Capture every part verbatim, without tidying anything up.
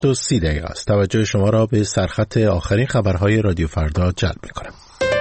و سی دقیقه است. توجه شما را به سرخط آخرین خبرهای رادیو فردا جلب می‌کنم.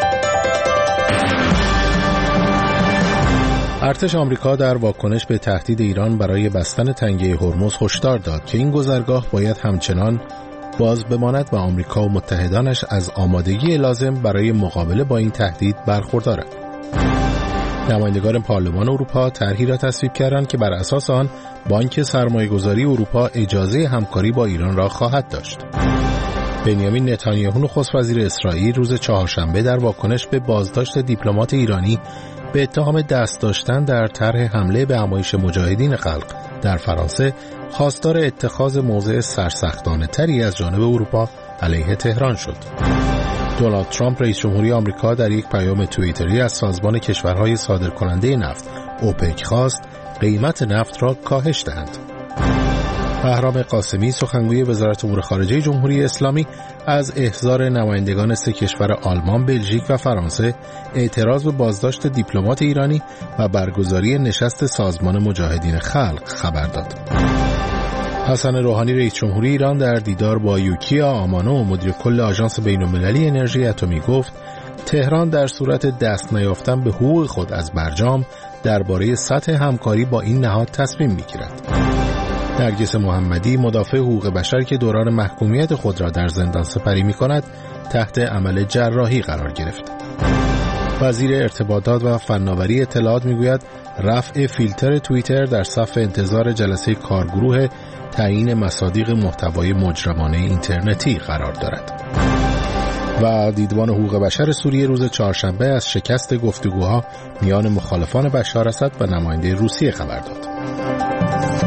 ارتش آمریکا در واکنش به تهدید ایران برای بستن تنگه هرمز هشدار داد که این گذرگاه باید همچنان باز بماند و آمریکا و متحدانش از آمادگی لازم برای مقابله با این تهدید برخوردارند. نمایندگان پارلمان اروپا طرحی را تصویب کردند که بر اساس آن بانک سرمایه‌گذاری اروپا اجازه همکاری با ایران را خواهد داشت. بنیامین نتانیاهو نخست وزیر اسرائیل روز چهارشنبه در واکنش به بازداشت دیپلمات ایرانی به اتهام دست داشتن در طرح حمله به همایش مجاهدین خلق در فرانسه خواستار اتخاذ موضع سرسختانه تری از جانب اروپا علیه تهران شد. دونالد ترامپ رئیس جمهوری آمریکا در یک پیام توییتری از سازمان کشورهای صادرکننده نفت اوپک خواست قیمت نفت را کاهش دهند. بهرام قاسمی سخنگوی وزارت امور خارجه جمهوری اسلامی از احضار نمایندگان سه کشور آلمان، بلژیک و فرانسه اعتراض به بازداشت دیپلمات ایرانی و برگزاری نشست سازمان مجاهدین خلق خبر داد. حسن روحانی رئیس جمهوری ایران در دیدار با یوکیا آمانو مدیر کل آژانس بین‌المللی انرژی اتمی گفت تهران در صورت دست نیافتن به حقوق خود از برجام درباره سطح همکاری با این نهاد تصمیم می‌گیرد. نرگس محمدی مدافع حقوق بشر که دوران محکومیت خود را در زندان سپری می‌کند تحت عمل جراحی قرار گرفت. وزیر ارتباطات و فناوری اطلاعات می‌گوید رفع فیلتر توییتر در صف انتظار جلسه کارگروه تعیین مصادیق محتوای مجرمانه اینترنتی قرار دارد. و دیدبان حقوق بشر سوریه روز چهارشنبه از شکست گفتگوها میان مخالفان بشار اسد و نماینده روسیه خبر داد.